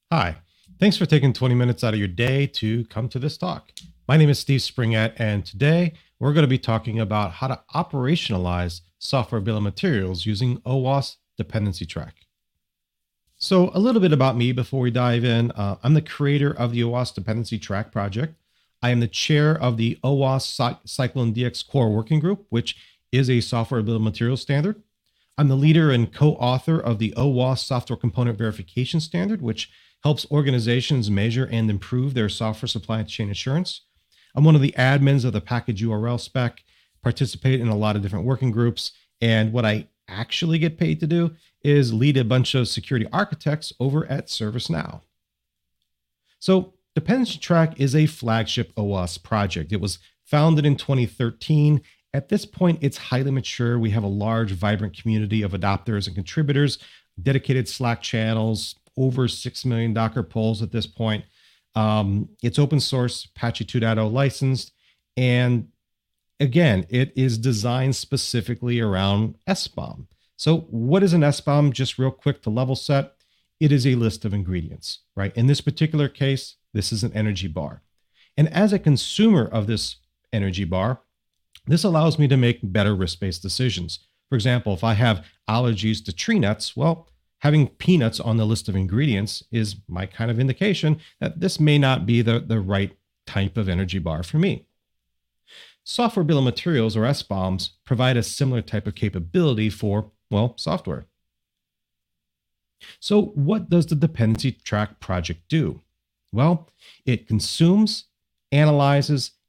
Hi, thanks for taking 20 minutes out of your day to come to this talk. My name is Steve Springett, and today we're going to be talking about how to operationalize software bill of materials using OWASP Dependency Track. So, a little bit about me before we dive in. I'm the creator of the OWASP Dependency Track project. I am the chair of the OWASP Cyclone DX Core Working Group, which is a software bill of materials standard. I'm the leader and co-author of the OWASP Software Component Verification Standard, which helps organizations measure and improve their software supply chain assurance. I'm one of the admins of the package URL spec, participate in a lot of different working groups, and what I actually get paid to do is lead a bunch of security architects over at ServiceNow. So, Dependency Track is a flagship OWASP project. It was founded in 2013. At this point, it's highly mature. We have a large, vibrant community of adopters and contributors, dedicated Slack channels, over 6 million Docker polls at this point. It's open source, Apache 2.0 licensed. And again, it is designed specifically around SBOM. So, what is an SBOM? Just real quick to level set, it is a list of ingredients, right? In this particular case, this is an energy bar. And as a consumer of this energy bar, this allows me to make better risk based decisions. For example, if I have allergies to tree nuts, well, having peanuts on the list of ingredients is my kind of indication that this may not be the right type of energy bar for me. Software bill of materials, or SBOMs, provide a similar type of capability for, well, software. So, what does the dependency track project do? Well, it consumes, analyzes,